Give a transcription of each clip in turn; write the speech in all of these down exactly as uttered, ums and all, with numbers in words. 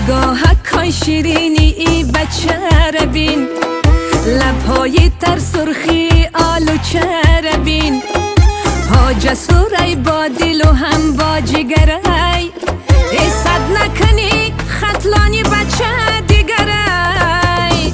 نگاهکای شیرینی ای بچه رو بین، لبهای تر سرخی آلوچه رو بین، ها جسورای با دل و هم با جگرای، ای صد نکنی خطلانی بچه دیگرای.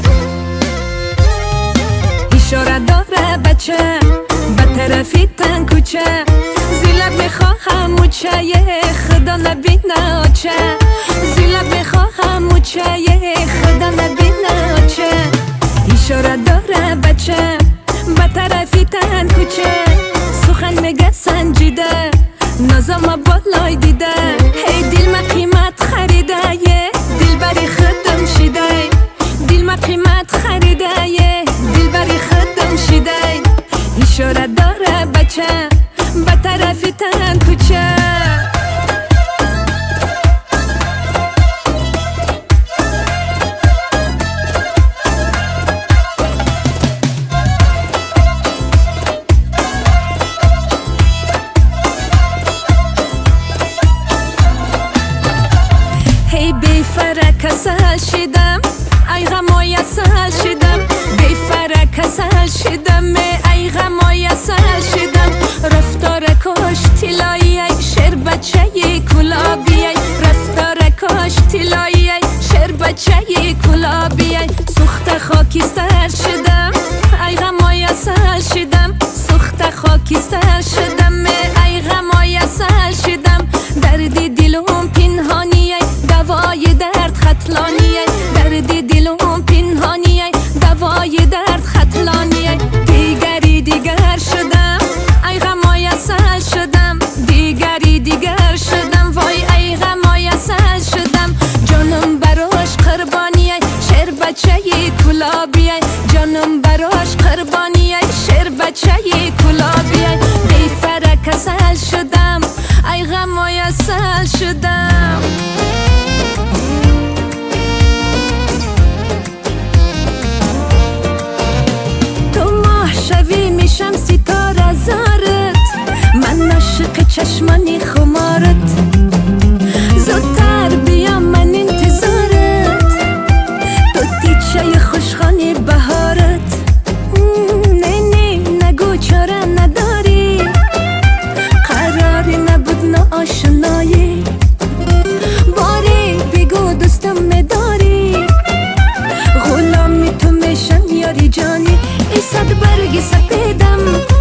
اشاره داره بچه به طرفی تن کوچه، زیلت میخواهم موچه یه خدا نبینه آچه، زیلت میخواهم موچه یه خدا نبینه آچه. اشاره داره بچه به طرفی تن کوچه، سخن میگه سنجیده نازم بالای دیده، هی دل ما قیمت خریده یه دل بری خدم شیده، دل ما قیمت خریده یه دل بری خدم شیده. اشاره داره بچه به طرفی تن کوچه. هی بی فرق سهل شدم ای غمای سهل شدم، بی فرق سهل شدم ای غمای سهل شدم. رفتار کاش تلایی شر بچه کلابی، رفتار کاش تلایی شر بچه کلابی. سخت خاکستر شدم ای غمای سهل شدم، سخت خاکستر شدم ای غمای سهل شدم. درد دلم پنهانیه دوای درد خطلانیه، درد دلم پنهانیه دوای درد خطلانیه. دیگری دیگر شدم ای غمای سهل شدم، دیگری دیگر شدم وای ای غمای سهل شدم. جانم براش قربانیه شر بچه کلابیه، جانم براش قربانیه شر بچه کلابیه. بی فرق سهل شدم ای غمای سهل شدم. میشم ستاره زارت، من عاشق چشمانی خمارت، زودتر بیا من انتظارت، تو تیچه خوشخانی بهارت. نه نه نگو چاره نداری، قراری نبود نه آشنایی، باری بگو دوستم نداری، غلامی تو میشم یاری جانی. ای صد برگ سپیدم